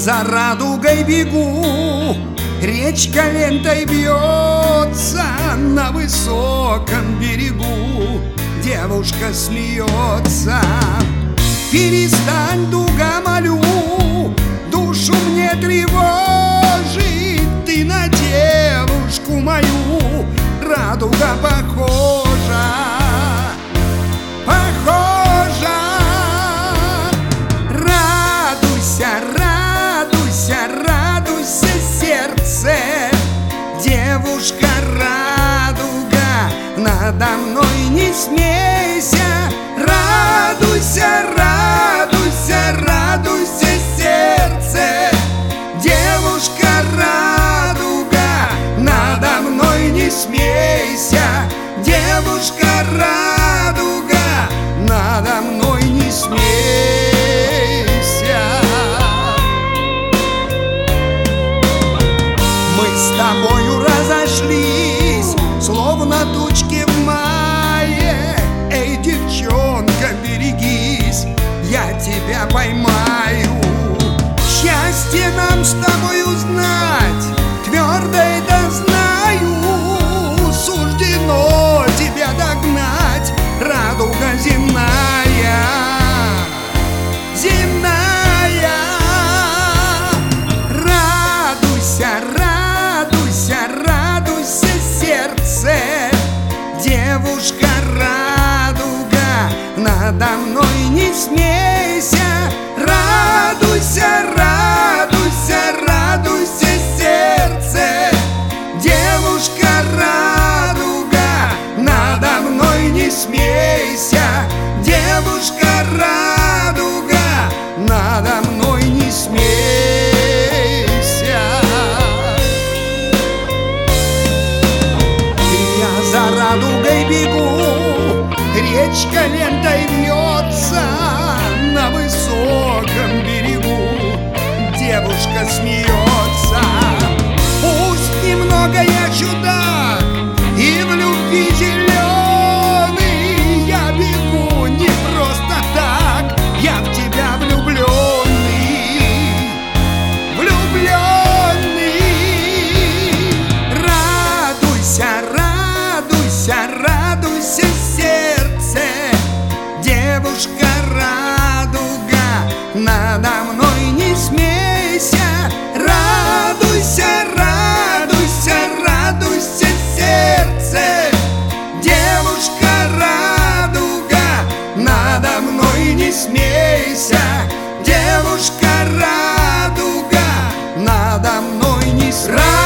за радугой бегу, речка лентой бьется на высоком берегу. Девушка смеется: перестань, дуга, молю, душу мне тревожит. Ты на девушку мою радуга похожа, похожа. Радуйся, радуйся, радуйся, сердце, девушка радуга, надо мной не смейся. Радуйся, радуйся, радуйся, сердце, девушка радуга, надо мной не смейся. Девушка радуга, надо мной не смейся. Мы с тобою разошлись, словно тучки в мае. Эй, девчонка, берегись, я тебя поймаю. Счастье нам с тобой узнать, твердо это знаю. Суждено тебя догнать, радуга земная, земная. Радуйся, радуйся, радуйся, сердце, девушка радуга, надо мной не смейся. Радуйся, радуйся, радуйся, сердце, девушка радуга, надо мной не смейся. Девушка радуга, надо мной не смейся. Я за радугой бегу, речка лентой бьется на высоком берегу. Девушка смеется: пусть немного я чудак и в любви зеленый, я бегу не просто так, я в тебя влюбленный, влюбленный. Радуйся, радуйся, радуйся, сердце, девушка радуга, надо мной не смейся. Радуйся, радуйся, радуйся, сердце, девушка радуга, надо мной не смейся. Девушка радуга, надо мной не смейся.